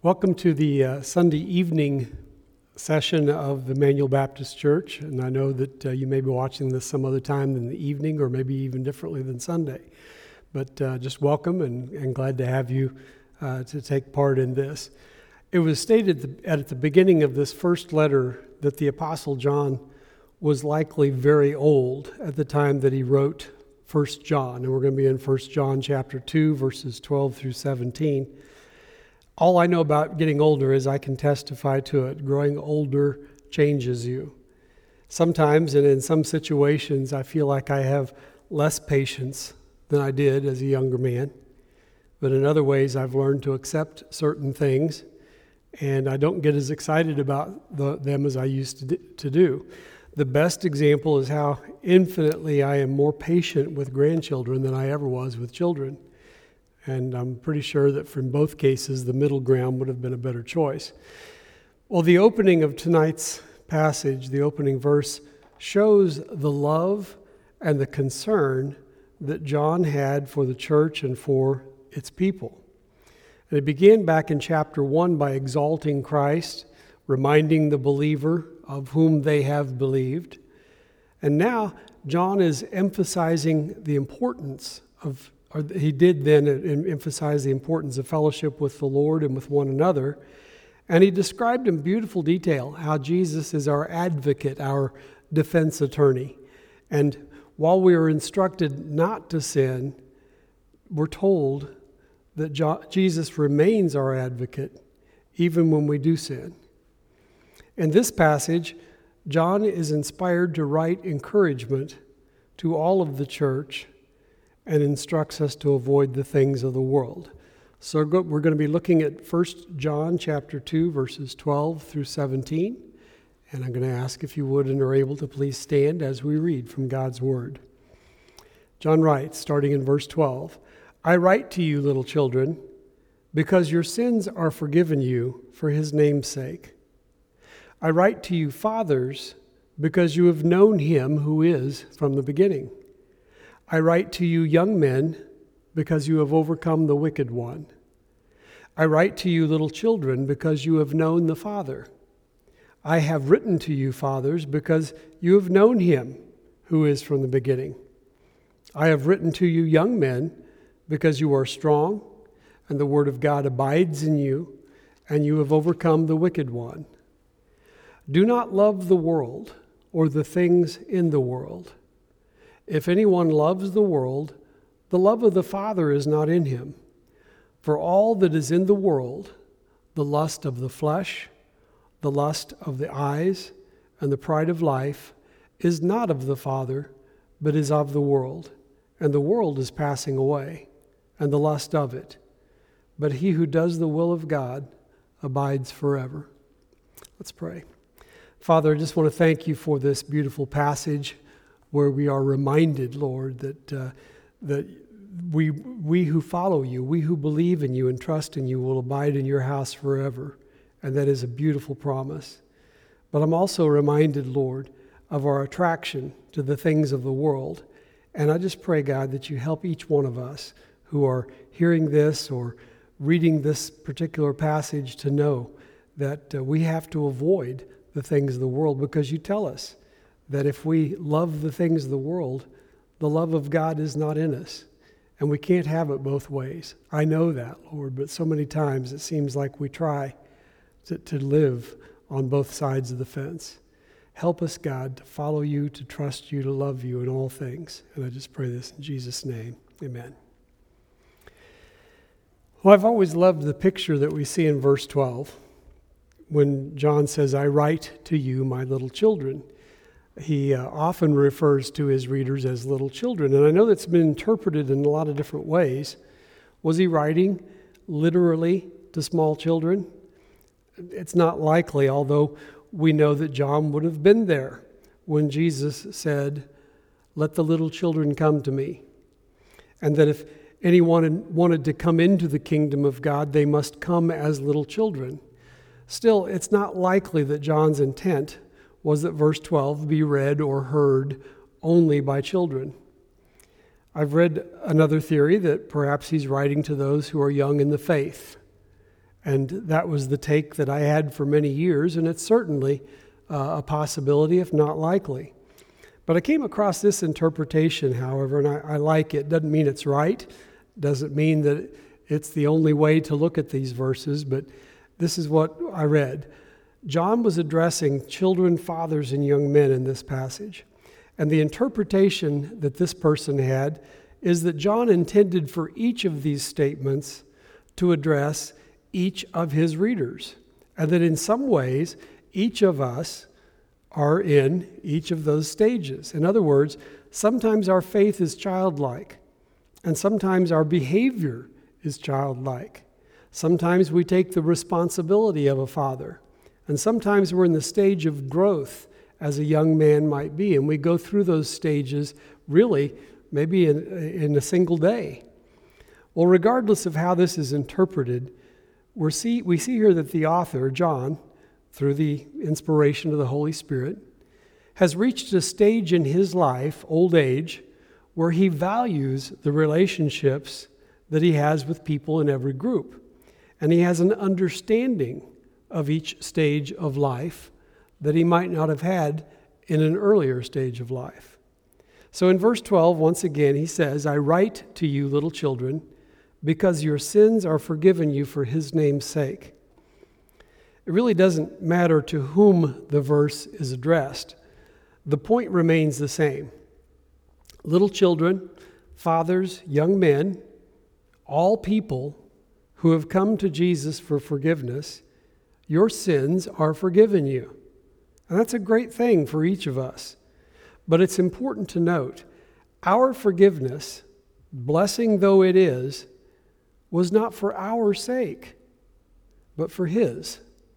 Welcome to the Sunday evening session of the Emmanuel Baptist Church, and I know that you may be watching this some other time than the evening, or maybe even differently than Sunday. But just welcome and glad to have you to take part in this. It was stated at the beginning of this first letter that the Apostle John was likely very old at the time that he wrote 1 John, and we're going to be in 1 John chapter 2, verses 12 through 17. All I know about getting older is I can testify to it. Growing older changes you. Sometimes, and in some situations, I feel like I have less patience than I did as a younger man. But in other ways, I've learned to accept certain things, and I don't get as excited about them as I used to do. The best example is how infinitely I am more patient with grandchildren than I ever was with children. And I'm pretty sure that from both cases, the middle ground would have been a better choice. Well, the opening of tonight's passage, the opening verse, shows the love and the concern that John had for the church and for its people. And it began back in chapter 1 by exalting Christ, reminding the believer of whom they have believed. And now John is emphasizing the importance of he did then emphasize the importance of fellowship with the Lord and with one another. And he described in beautiful detail how Jesus is our advocate, our defense attorney. And while we are instructed not to sin, we're told that Jesus remains our advocate even when we do sin. In this passage, John is inspired to write encouragement to all of the church and instructs us to avoid the things of the world. So we're going to be looking at 1 John chapter 2, verses 12 through 17. And I'm going to ask if you would and are able to please stand as we read from God's Word. John writes, starting in verse 12, "I write to you, little children, because your sins are forgiven you for his name's sake. I write to you, fathers, because you have known him who is from the beginning. I write to you, young men, because you have overcome the wicked one. I write to you, little children, because you have known the Father. I have written to you, fathers, because you have known him who is from the beginning. I have written to you, young men, because you are strong, and the word of God abides in you, and you have overcome the wicked one. Do not love the world or the things in the world. If anyone loves the world, the love of the Father is not in him. For all that is in the world, the lust of the flesh, the lust of the eyes, and the pride of life, is not of the Father, but is of the world. And the world is passing away, and the lust of it. But he who does the will of God abides forever." Let's pray. Father, I just want to thank you for this beautiful passage where we are reminded, Lord, that we who follow you, we who believe in you and trust in you will abide in your house forever. And that is a beautiful promise. But I'm also reminded, Lord, of our attraction to the things of the world. And I just pray, God, that you help each one of us who are hearing this or reading this particular passage to know that we have to avoid the things of the world, because you tell us that if we love the things of the world, the love of God is not in us. And we can't have it both ways. I know that, Lord, but so many times it seems like we try to live on both sides of the fence. Help us, God, to follow you, to trust you, to love you in all things. And I just pray this in Jesus' name. Amen. Well, I've always loved the picture that we see in verse 12 when John says, "I write to you, my little children." He often refers to his readers as little children. And I know that's been interpreted in a lot of different ways. Was he writing literally to small children? It's not likely, although we know that John would have been there when Jesus said, "Let the little children come to me." And that if anyone wanted to come into the kingdom of God, they must come as little children. Still, it's not likely that John's intent was that verse 12 be read or heard only by children. I've read another theory that perhaps he's writing to those who are young in the faith. And that was the take that I had for many years, and it's certainly a possibility, if not likely. But I came across this interpretation, however, and I like it. Doesn't mean it's right. Doesn't mean that it's the only way to look at these verses, but this is what I read. John was addressing children, fathers, and young men in this passage. And the interpretation that this person had is that John intended for each of these statements to address each of his readers, and that in some ways, each of us are in each of those stages. In other words, sometimes our faith is childlike, and sometimes our behavior is childlike. Sometimes we take the responsibility of a father, and sometimes we're in the stage of growth as a young man might be, and we go through those stages really maybe in a single day. Well, regardless of how this is interpreted, we see here that the author, John, through the inspiration of the Holy Spirit, has reached a stage in his life, old age, where he values the relationships that he has with people in every group. And he has an understanding of each stage of life that he might not have had in an earlier stage of life. So in verse 12, once again, he says, I write to you, little children, because your sins are forgiven you for his name's sake. It really doesn't matter to whom the verse is addressed. The point remains the same. Little children, fathers, young men, all people who have come to Jesus for forgiveness, your sins are forgiven you. And that's a great thing for each of us. But it's important to note, our forgiveness, blessing though it is, was not for our sake, but for his.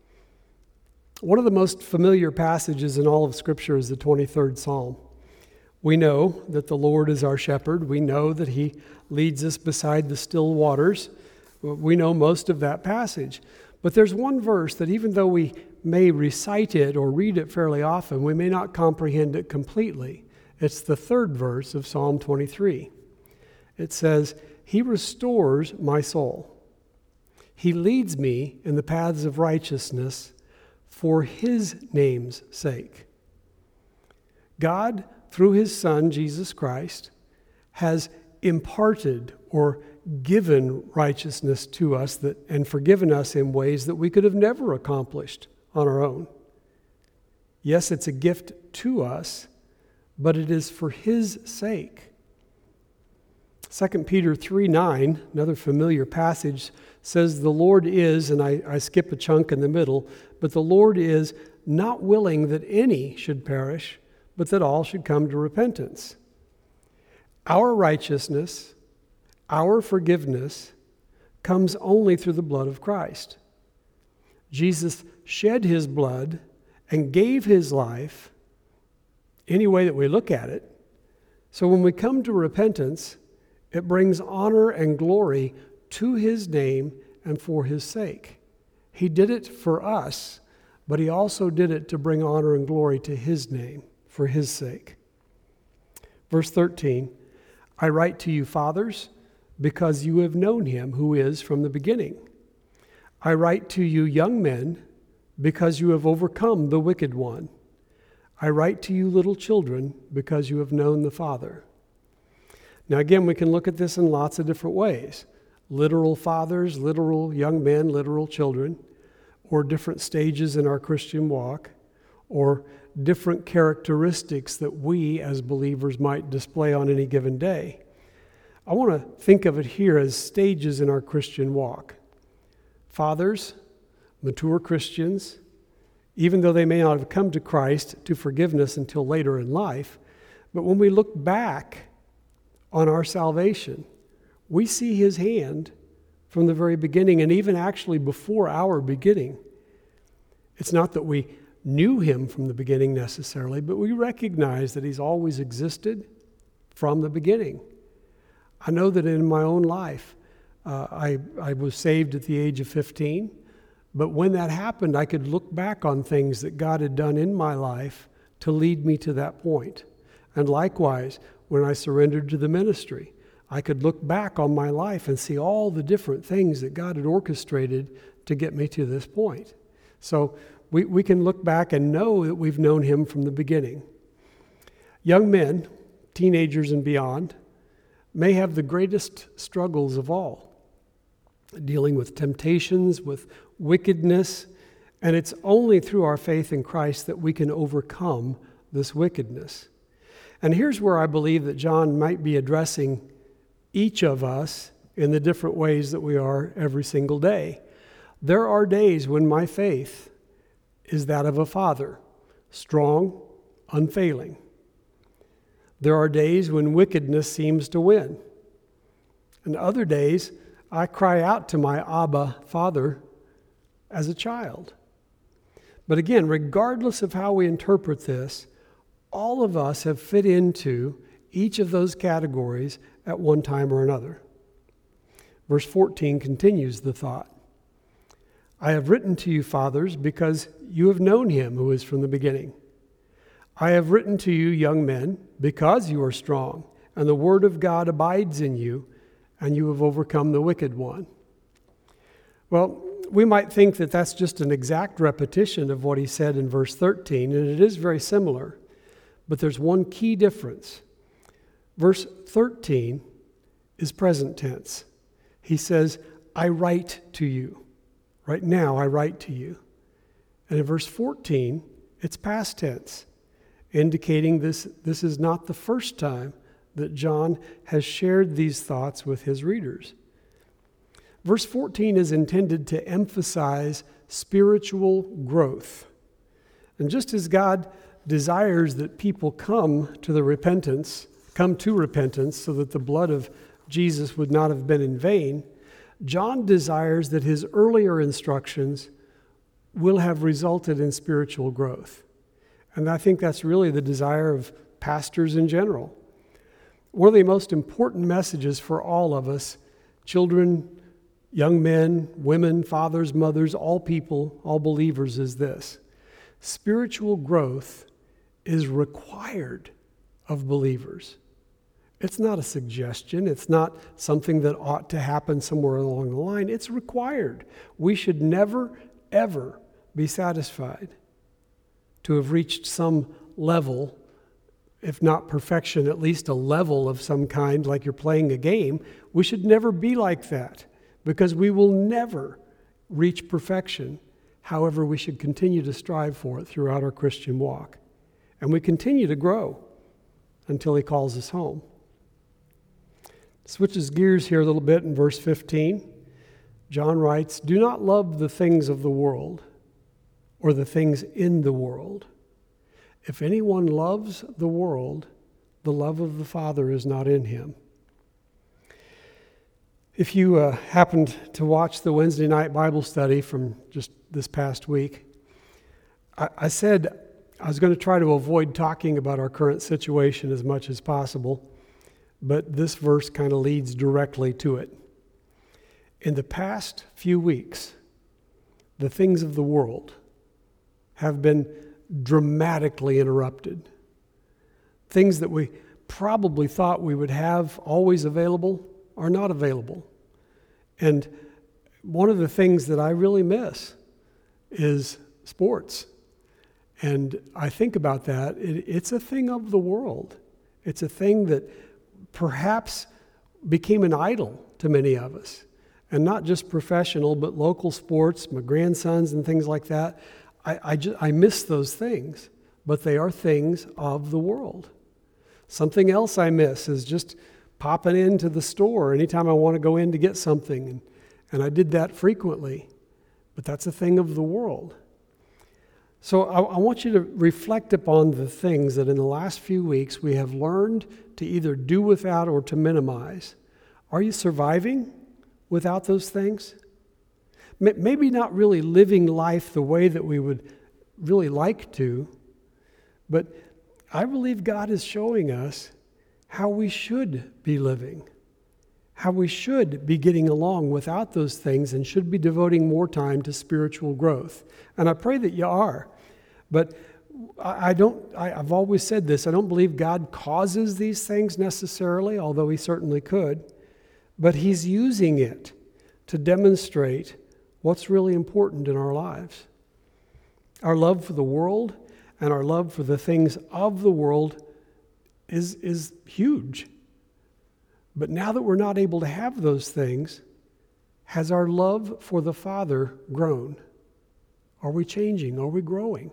One of the most familiar passages in all of Scripture is the 23rd Psalm. We know that the Lord is our shepherd. We know that he leads us beside the still waters. We know most of that passage. But there's one verse that even though we may recite it or read it fairly often, we may not comprehend it completely. It's the third verse of Psalm 23. It says, He restores my soul. He leads me in the paths of righteousness for his name's sake. God, through his Son, Jesus Christ, has imparted or given righteousness to us and forgiven us in ways that we could have never accomplished on our own. Yes, it's a gift to us, but it is for his sake. 2 Peter 3:9, another familiar passage, says the Lord is, and I skip a chunk in the middle, but the Lord is not willing that any should perish, but that all should come to repentance. Our righteousness, our forgiveness, comes only through the blood of Christ. Jesus shed his blood and gave his life, any way that we look at it. So when we come to repentance, it brings honor and glory to his name and for his sake. He did it for us, but he also did it to bring honor and glory to his name, for his sake. Verse 13, I write to you, fathers, because you have known him who is from the beginning. I write to you, young men, because you have overcome the wicked one. I write to you, little children, because you have known the Father. Now again, we can look at this in lots of different ways. Literal fathers, literal young men, literal children, or different stages in our Christian walk, or different characteristics that we as believers might display on any given day. I want to think of it here as stages in our Christian walk. Fathers, mature Christians, even though they may not have come to Christ to forgiveness until later in life, but when we look back on our salvation, we see his hand from the very beginning, and even actually before our beginning. It's not that we knew him from the beginning necessarily, but we recognize that he's always existed from the beginning. I know that in my own life, I was saved at the age of 15, but when that happened, I could look back on things that God had done in my life to lead me to that point. And likewise, when I surrendered to the ministry, I could look back on my life and see all the different things that God had orchestrated to get me to this point. So we can look back and know that we've known him from the beginning. Young men, teenagers and beyond, may have the greatest struggles of all, dealing with temptations, with wickedness, and it's only through our faith in Christ that we can overcome this wickedness. And here's where I believe that John might be addressing each of us in the different ways that we are every single day. There are days when my faith is that of a father, strong, unfailing. There are days when wickedness seems to win. And other days, I cry out to my Abba, Father, as a child. But again, regardless of how we interpret this, all of us have fit into each of those categories at one time or another. Verse 14 continues the thought. I have written to you, fathers, because you have known him who is from the beginning. I have written to you, young men, because you are strong, and the word of God abides in you, and you have overcome the wicked one. Well, we might think that that's just an exact repetition of what he said in verse 13, and it is very similar. But there's one key difference. Verse 13 is present tense. He says, I write to you. Right now, I write to you. And in verse 14, it's past tense, indicating this is not the first time that John has shared these thoughts with his readers. Verse 14 is intended to emphasize spiritual growth. And just as God desires that people come to repentance so that the blood of Jesus would not have been in vain, John desires that his earlier instructions will have resulted in spiritual growth. And I think that's really the desire of pastors in general. One of the most important messages for all of us, children, young men, women, fathers, mothers, all people, all believers, is this. Spiritual growth is required of believers. It's not a suggestion. It's not something that ought to happen somewhere along the line. It's required. We should never, ever be satisfied to have reached some level, if not perfection, at least a level of some kind, like you're playing a game. We should never be like that because we will never reach perfection. However, we should continue to strive for it throughout our Christian walk. And we continue to grow until he calls us home. Switches gears here a little bit in verse 15. John writes, do not love the things of the world or the things in the world. If anyone loves the world, the love of the Father is not in him. If you happened to watch the Wednesday night Bible study from just this past week, I said I was going to try to avoid talking about our current situation as much as possible, but this verse kind of leads directly to it. In the past few weeks, the things of the world have been dramatically interrupted. Things that we probably thought we would have always available are not available. And one of the things that I really miss is sports. And I think about that. It's a thing of the world. It's a thing that perhaps became an idol to many of us. And not just professional, but local sports, my grandsons and things like that. I miss those things, but they are things of the world. Something else I miss is just popping into the store anytime I want to go in to get something. And I did that frequently, but that's a thing of the world. So I want you to reflect upon the things that in the last few weeks we have learned to either do without or to minimize. Are you surviving without those things? Maybe not really living life the way that we would really like to, but I believe God is showing us how we should be living, how we should be getting along without those things and should be devoting more time to spiritual growth. And I pray that you are. But I've always said this, I don't believe God causes these things necessarily, although he certainly could, but he's using it to demonstrate what's really important in our lives. Our love for the world and our love for the things of the world is huge. But now that we're not able to have those things, has our love for the Father grown? Are we changing? Are we growing?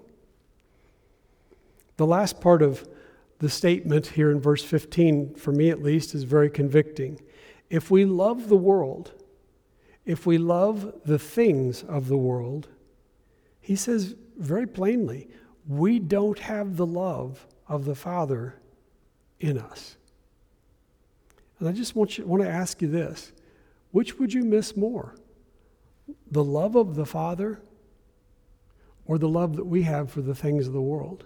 The last part of the statement here in verse 15, for me at least, is very convicting. If we love the world, if we love the things of the world, he says very plainly, we don't have the love of the Father in us. And I just want to ask you this. Which would you miss more? The love of the Father or the love that we have for the things of the world?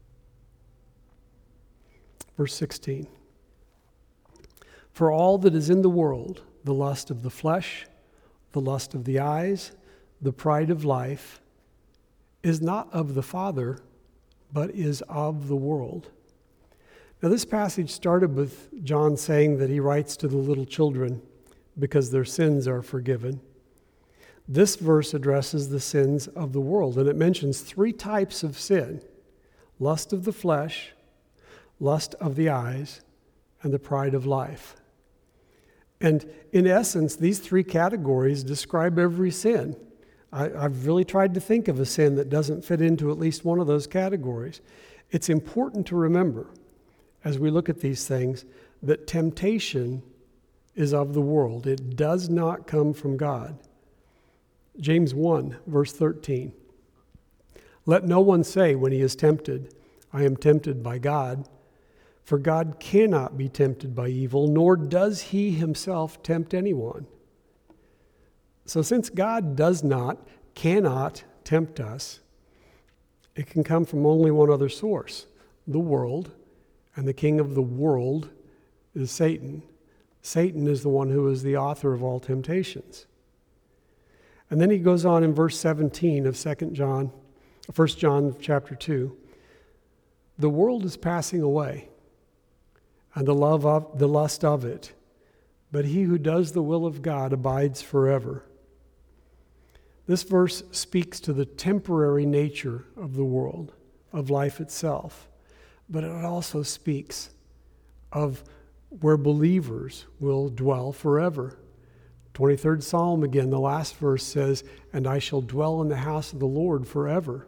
Verse 16. For all that is in the world, the lust of the flesh, the lust of the eyes, the pride of life, is not of the Father, but is of the world. Now, this passage started with John saying that he writes to the little children because their sins are forgiven. This verse addresses the sins of the world, and it mentions 3 types of sin: lust of the flesh, lust of the eyes, and the pride of life. And in essence, these 3 categories describe every sin. I've really tried to think of a sin that doesn't fit into at least one of those categories. It's important to remember, as we look at these things, that temptation is of the world. It does not come from God. James 1, verse 13. Let no one say when he is tempted, I am tempted by God. For God cannot be tempted by evil, nor does he himself tempt anyone. So since God cannot tempt us, it can come from only one other source, the world, and the king of the world is Satan. Satan is the one who is the author of all temptations. And then he goes on in verse 17 of 1 John chapter 2. The world is passing away, and the lust of it, but he who does the will of God abides forever. This verse speaks to the temporary nature of the world, of life itself, but it also speaks of where believers will dwell forever. 23rd Psalm again, the last verse says, and I shall dwell in the house of the Lord forever.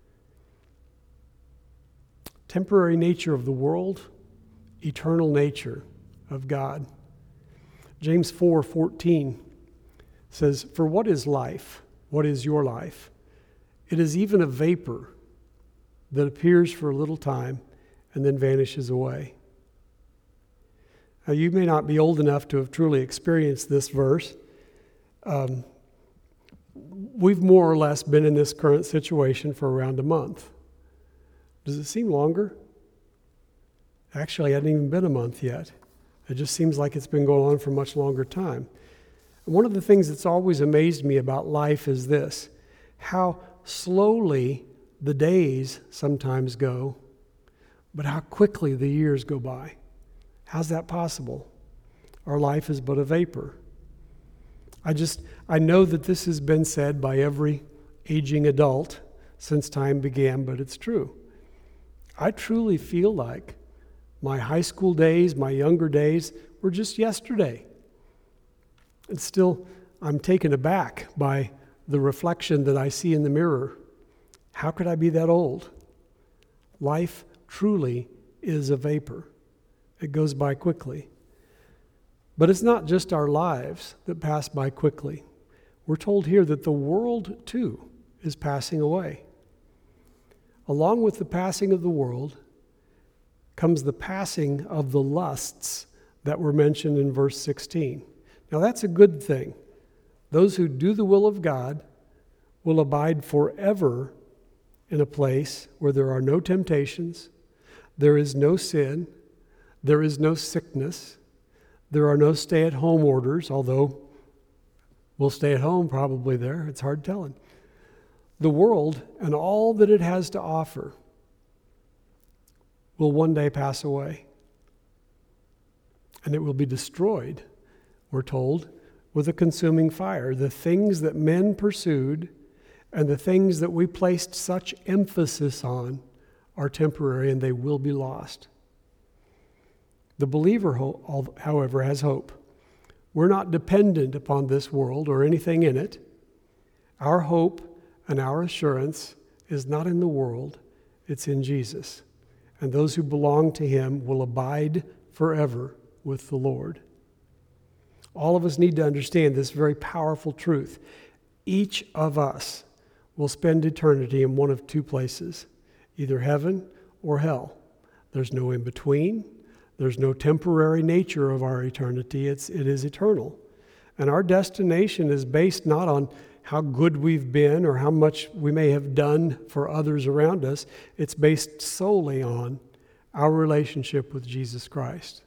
Temporary nature of the world, eternal nature of God. James 4:14 says, for what is life? What is your life? It is even a vapor that appears for a little time and then vanishes away. Now, you may not be old enough to have truly experienced this verse. We've more or less been in this current situation for around a month. Does it seem longer? Actually, it hasn't even been a month yet. It just seems like it's been going on for a much longer time. And one of the things that's always amazed me about life is this, how slowly the days sometimes go, but how quickly the years go by. How's that possible? Our life is but a vapor. I know that this has been said by every aging adult since time began, but it's true. I truly feel like my high school days, my younger days, were just yesterday. And still, I'm taken aback by the reflection that I see in the mirror. How could I be that old? Life truly is a vapor. It goes by quickly. But it's not just our lives that pass by quickly. We're told here that the world, too, is passing away. Along with the passing of the world comes the passing of the lusts that were mentioned in verse 16. Now, that's a good thing. Those who do the will of God will abide forever in a place where there are no temptations, there is no sin, there is no sickness, there are no stay-at-home orders, although we'll stay at home probably there. It's hard telling. The world and all that it has to offer will one day pass away. And it will be destroyed, we're told, with a consuming fire. The things that men pursued and the things that we placed such emphasis on are temporary and they will be lost. The believer, however, has hope. We're not dependent upon this world or anything in it. Our hope and our assurance is not in the world, it's in Jesus. And those who belong to him will abide forever with the Lord. All of us need to understand this very powerful truth. Each of us will spend eternity in one of two places, either heaven or hell. There's no in between. There's no temporary nature of our eternity. It is eternal. And our destination is based not on how good we've been or how much we may have done for others around us. It's based solely on our relationship with Jesus Christ.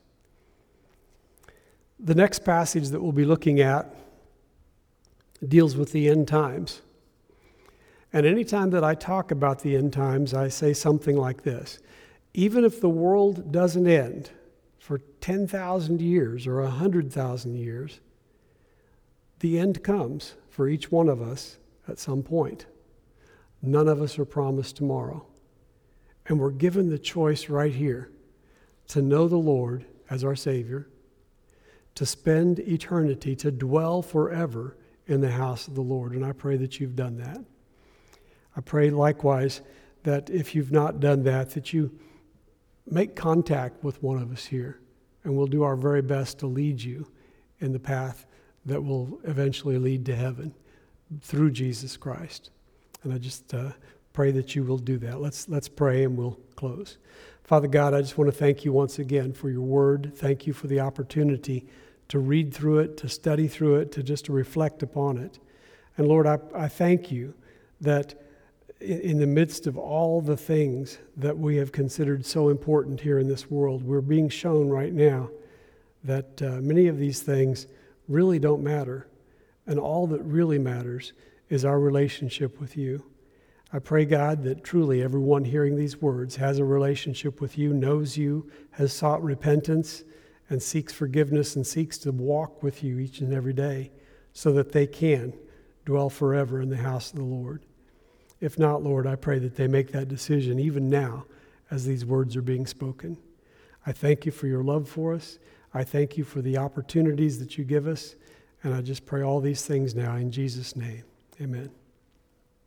The next passage that we'll be looking at deals with the end times. And anytime that I talk about the end times, I say something like this. Even if the world doesn't end for 10,000 years or 100,000 years, the end comes for each one of us at some point. None of us are promised tomorrow. And we're given the choice right here to know the Lord as our Savior, to spend eternity, to dwell forever in the house of the Lord. And I pray that you've done that. I pray likewise that if you've not done that, that you make contact with one of us here, and we'll do our very best to lead you in the path that will eventually lead to heaven through Jesus Christ. And I just pray that you will do that. Let's pray and we'll close. Father God, I just want to thank you once again for your word. Thank you for the opportunity to read through it, to study through it, to reflect upon it. And Lord, I thank you that in the midst of all the things that we have considered so important here in this world, we're being shown right now that many of these things really don't matter. And all that really matters is our relationship with you. I pray, God, that truly everyone hearing these words has a relationship with you, knows you, has sought repentance, and seeks forgiveness and seeks to walk with you each and every day so that they can dwell forever in the house of the Lord. If not, Lord, I pray that they make that decision even now as these words are being spoken. I thank you for your love for us. I thank you for the opportunities that you give us. And I just pray all these things now in Jesus' name. Amen.